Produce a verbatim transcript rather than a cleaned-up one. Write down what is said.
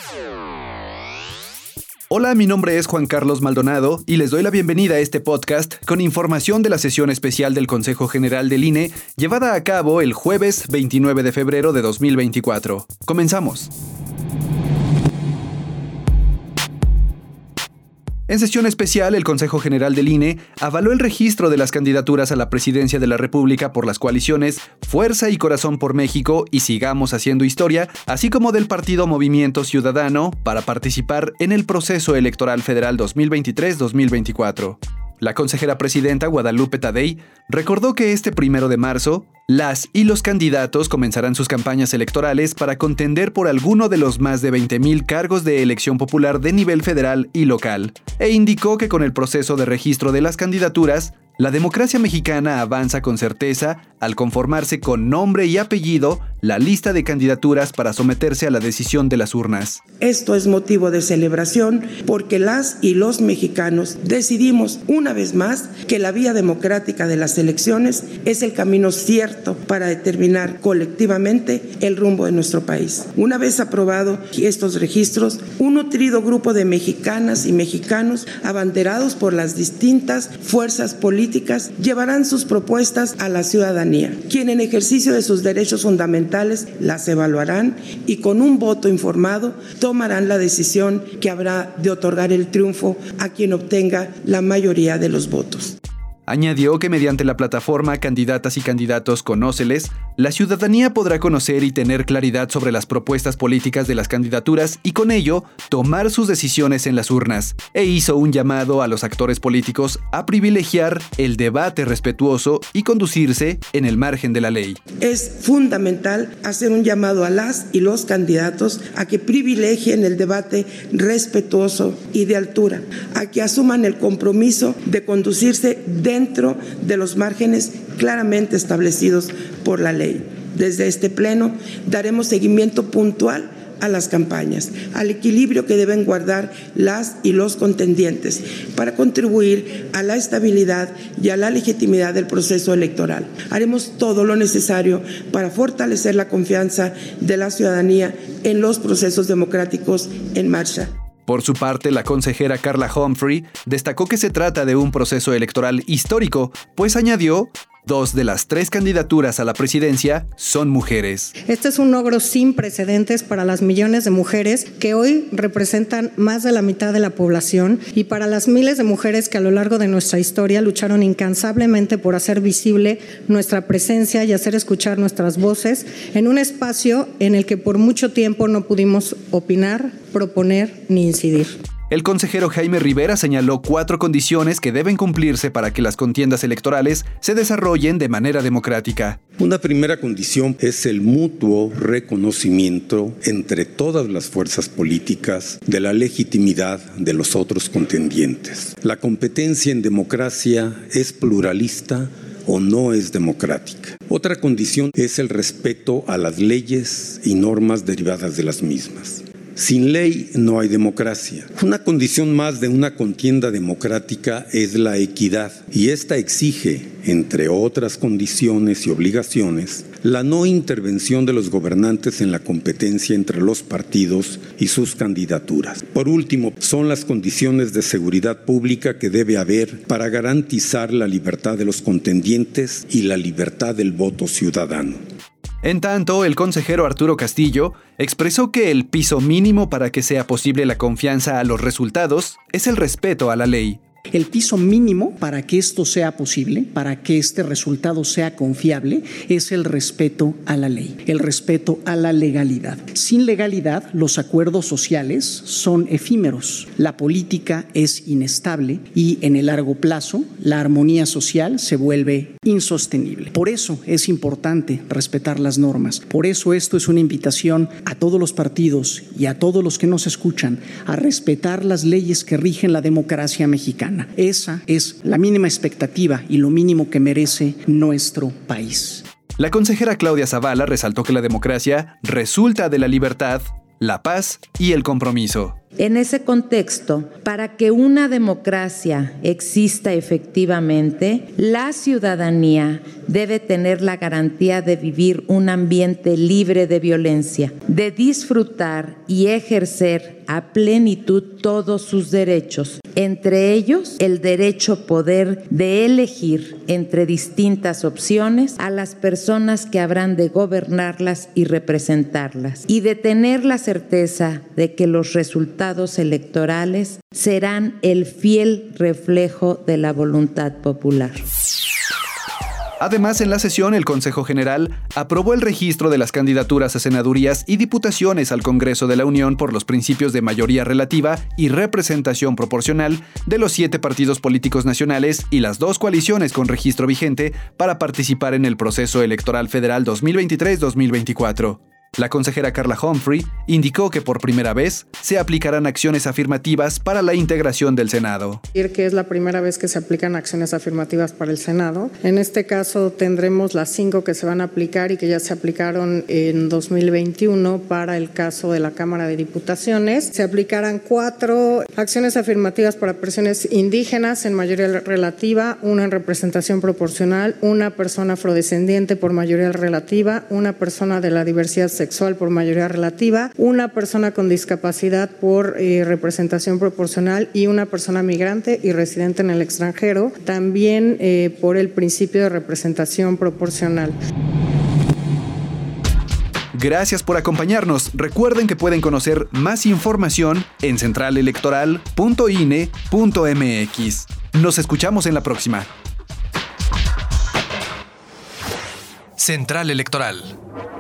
Hola, mi nombre es Juan Carlos Maldonado y les doy la bienvenida a este podcast con información de la sesión especial del Consejo General del I N E llevada a cabo el jueves veintinueve de febrero de dos mil veinticuatro. Comenzamos. En sesión especial, el Consejo General del I N E avaló el registro de las candidaturas a la presidencia de la República por las coaliciones Fuerza y Corazón por México y Sigamos Haciendo Historia, así como del partido Movimiento Ciudadano, para participar en el proceso electoral federal dos mil veintitrés dos mil veinticuatro. La consejera presidenta Guadalupe Tadei recordó que este primero de marzo, las y los candidatos comenzarán sus campañas electorales para contender por alguno de los más de veinte mil cargos de elección popular de nivel federal y local, e indicó que con el proceso de registro de las candidaturas, la democracia mexicana avanza con certeza al conformarse con nombre y apellido la lista de candidaturas para someterse a la decisión de las urnas. Esto es motivo de celebración porque las y los mexicanos decidimos una vez más que la vía democrática de las elecciones es el camino cierto para determinar colectivamente el rumbo de nuestro país. Una vez aprobado estos registros, un nutrido grupo de mexicanas y mexicanos abanderados por las distintas fuerzas políticas llevarán sus propuestas a la ciudadanía, quien en ejercicio de sus derechos fundamentales las evaluarán y con un voto informado tomarán la decisión que habrá de otorgar el triunfo a quien obtenga la mayoría de los votos. Añadió que mediante la plataforma Candidatas y Candidatos Conóceles, la ciudadanía podrá conocer y tener claridad sobre las propuestas políticas de las candidaturas y con ello tomar sus decisiones en las urnas, e hizo un llamado a los actores políticos a privilegiar el debate respetuoso y conducirse en el margen de la ley. Es fundamental hacer un llamado a las y los candidatos a que privilegien el debate respetuoso y de altura, a que asuman el compromiso de conducirse de dentro de los márgenes claramente establecidos por la ley. Desde este pleno daremos seguimiento puntual a las campañas, al equilibrio que deben guardar las y los contendientes para contribuir a la estabilidad y a la legitimidad del proceso electoral. Haremos todo lo necesario para fortalecer la confianza de la ciudadanía en los procesos democráticos en marcha. Por su parte, la consejera Carla Humphrey destacó que se trata de un proceso electoral histórico, pues añadió, dos de las tres candidaturas a la presidencia son mujeres. Este es un logro sin precedentes para las millones de mujeres que hoy representan más de la mitad de la población y para las miles de mujeres que a lo largo de nuestra historia lucharon incansablemente por hacer visible nuestra presencia y hacer escuchar nuestras voces en un espacio en el que por mucho tiempo no pudimos opinar, proponer ni incidir. El consejero Jaime Rivera señaló cuatro condiciones que deben cumplirse para que las contiendas electorales se desarrollen de manera democrática. Una primera condición es el mutuo reconocimiento entre todas las fuerzas políticas de la legitimidad de los otros contendientes. La competencia en democracia es pluralista o no es democrática. Otra condición es el respeto a las leyes y normas derivadas de las mismas. Sin ley no hay democracia. Una condición más de una contienda democrática es la equidad, y esta exige, entre otras condiciones y obligaciones, la no intervención de los gobernantes en la competencia entre los partidos y sus candidaturas. Por último, son las condiciones de seguridad pública que debe haber para garantizar la libertad de los contendientes y la libertad del voto ciudadano. En tanto, el consejero Arturo Castillo expresó que el piso mínimo para que sea posible la confianza a los resultados es el respeto a la ley. El piso mínimo para que esto sea posible, para que este resultado sea confiable, es el respeto a la ley, el respeto a la legalidad. Sin legalidad, los acuerdos sociales son efímeros, la política es inestable y en el largo plazo la armonía social se vuelve insostenible. Por eso es importante respetar las normas. Por eso esto es una invitación a todos los partidos y a todos los que nos escuchan a respetar las leyes que rigen la democracia mexicana. Esa es la mínima expectativa y lo mínimo que merece nuestro país. La consejera Claudia Zavala resaltó que la democracia resulta de la libertad la paz y el compromiso. En ese contexto, para que una democracia exista efectivamente, la ciudadanía debe tener la garantía de vivir un ambiente libre de violencia, de disfrutar y ejercer a plenitud todos sus derechos, entre ellos el derecho poder de elegir entre distintas opciones a las personas que habrán de gobernarlas y representarlas, y de tener la certeza de que los resultados electorales serán el fiel reflejo de la voluntad popular. Además, en la sesión, el Consejo General aprobó el registro de las candidaturas a senadurías y diputaciones al Congreso de la Unión por los principios de mayoría relativa y representación proporcional de los siete partidos políticos nacionales y las dos coaliciones con registro vigente para participar en el proceso electoral federal dos mil veintitrés dos mil veinticuatro. La consejera Carla Humphrey indicó que por primera vez se aplicarán acciones afirmativas para la integración del Senado. Que es la primera vez que se aplican acciones afirmativas para el Senado. En este caso tendremos las cinco que se van a aplicar y que ya se aplicaron en dos mil veintiuno para el caso de la Cámara de Diputaciones. Se aplicarán cuatro acciones afirmativas para personas indígenas en mayoría relativa, una en representación proporcional, una persona afrodescendiente por mayoría relativa, una persona de la diversidad sexual por mayoría relativa, una persona con discapacidad por eh, representación proporcional y una persona migrante y residente en el extranjero, también eh, por el principio de representación proporcional. Gracias por acompañarnos. Recuerden que pueden conocer más información en central electoral punto i n e punto m x. Nos escuchamos en la próxima. Central Electoral.